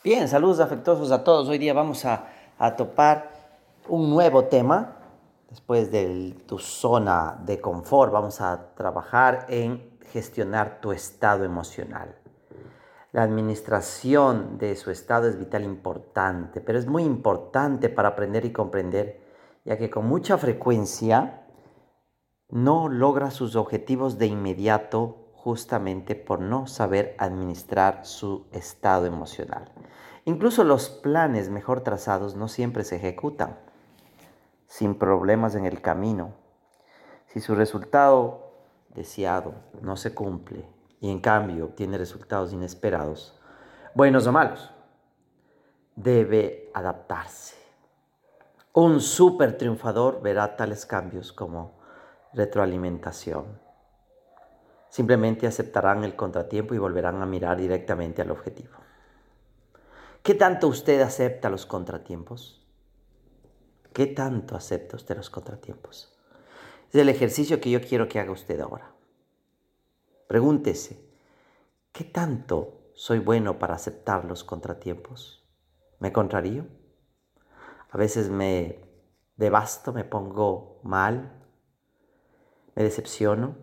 Bien, saludos afectuosos a todos. Hoy día vamos a topar un nuevo tema. Después de tu zona de confort, vamos a trabajar en gestionar tu estado emocional. La administración de su estado es vital importante, pero es muy importante para aprender y comprender, ya que con mucha frecuencia no logra sus objetivos de inmediato justamente por no saber administrar su estado emocional. Incluso los planes mejor trazados no siempre se ejecutan sin problemas en el camino. Si su resultado deseado no se cumple y en cambio obtiene resultados inesperados, buenos o malos, debe adaptarse. Un súper triunfador verá tales cambios como retroalimentación. Simplemente aceptarán el contratiempo y volverán a mirar directamente al objetivo. ¿Qué tanto usted acepta los contratiempos? ¿Qué tanto acepta usted los contratiempos? Es el ejercicio que yo quiero que haga usted ahora. Pregúntese, ¿qué tanto soy bueno para aceptar los contratiempos? ¿Me contrarío? A veces me devasto, me pongo mal, me decepciono.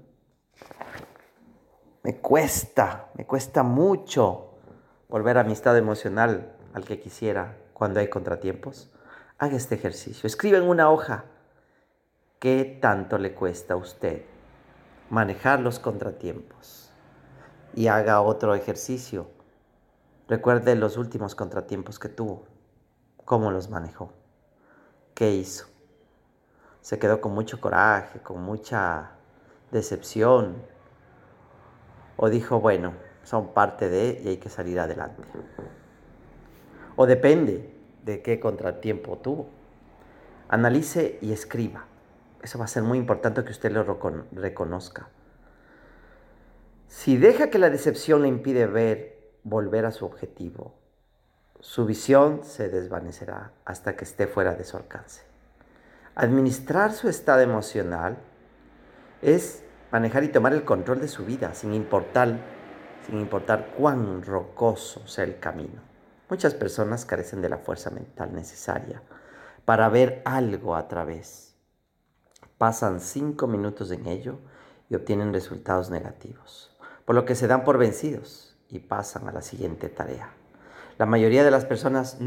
Me cuesta mucho volver a mi estado emocional al que quisiera cuando hay contratiempos. Haga este ejercicio. Escriba en una hoja qué tanto le cuesta a usted manejar los contratiempos. Y haga otro ejercicio. Recuerde los últimos contratiempos que tuvo. ¿Cómo los manejó? ¿Qué hizo? ¿Se quedó con mucho coraje, con mucha decepción? ¿O dijo, bueno, son parte de y hay que salir adelante? O depende de qué contratiempo tuvo. Analice y escriba. Eso va a ser muy importante que usted lo reconozca. Si deja que la decepción le impide volver a su objetivo, su visión se desvanecerá hasta que esté fuera de su alcance. Administrar su estado emocional es manejar y tomar el control de su vida sin importar cuán rocoso sea el camino. Muchas personas carecen de la fuerza mental necesaria para ver algo a través. Pasan 5 minutos en ello y obtienen resultados negativos, por lo que se dan por vencidos y pasan a la siguiente tarea. La mayoría de las personas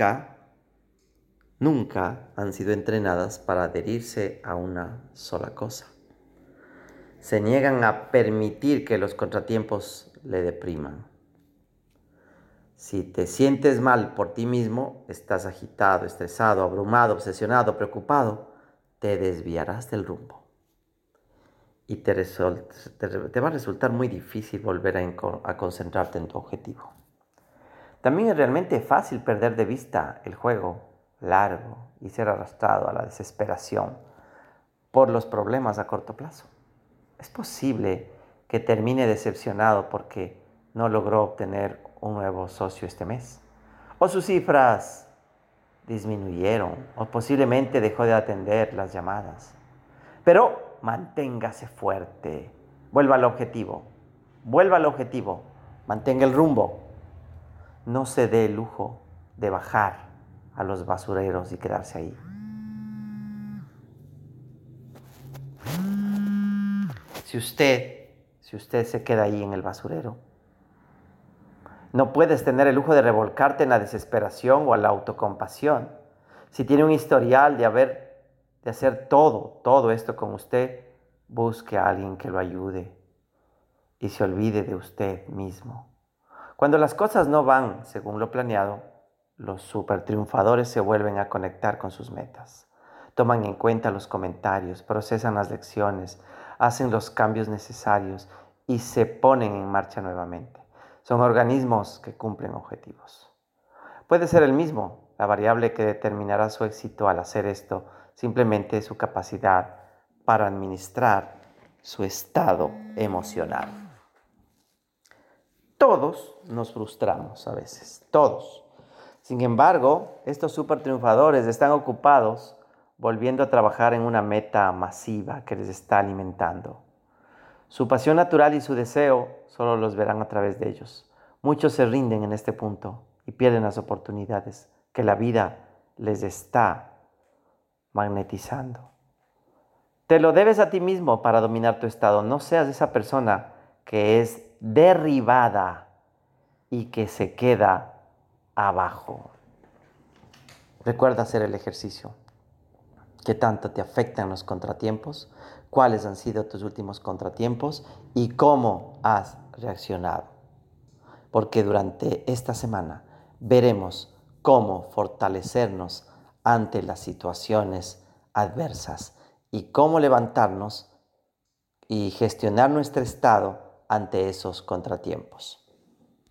nunca han sido entrenadas para adherirse a una sola cosa. Se niegan a permitir que los contratiempos le depriman. Si te sientes mal por ti mismo, estás agitado, estresado, abrumado, obsesionado, preocupado, te desviarás del rumbo. Y te va a resultar muy difícil volver a concentrarte en tu objetivo. También es realmente fácil perder de vista el juego largo y ser arrastrado a la desesperación por los problemas a corto plazo. Es posible que termine decepcionado porque no logró obtener un nuevo socio este mes. O sus cifras disminuyeron, o posiblemente dejó de atender las llamadas. Pero manténgase fuerte. Vuelva al objetivo. Vuelva al objetivo. Mantenga el rumbo. No se dé el lujo de bajar a los basureros y quedarse ahí. Si usted se queda ahí en el basurero, no puedes tener el lujo de revolcarte en la desesperación o a la autocompasión. Si tiene un historial de hacer todo esto con usted, busque a alguien que lo ayude y se olvide de usted mismo. Cuando las cosas no van según lo planeado, los supertriunfadores se vuelven a conectar con sus metas. Toman en cuenta los comentarios, procesan las lecciones, hacen los cambios necesarios y se ponen en marcha nuevamente. Son organismos que cumplen objetivos. Puede ser el mismo. La variable que determinará su éxito al hacer esto simplemente es su capacidad para administrar su estado emocional. Todos nos frustramos a veces, todos. Sin embargo, estos super triunfadores están ocupados volviendo a trabajar en una meta masiva que les está alimentando. Su pasión natural y su deseo solo los verán a través de ellos. Muchos se rinden en este punto y pierden las oportunidades que la vida les está magnetizando. Te lo debes a ti mismo para dominar tu estado. No seas esa persona que es derribada y que se queda abajo. Recuerda hacer el ejercicio. ¿Qué tanto te afectan los contratiempos? ¿Cuáles han sido tus últimos contratiempos? ¿Y cómo has reaccionado? Porque durante esta semana veremos cómo fortalecernos ante las situaciones adversas y cómo levantarnos y gestionar nuestro estado ante esos contratiempos.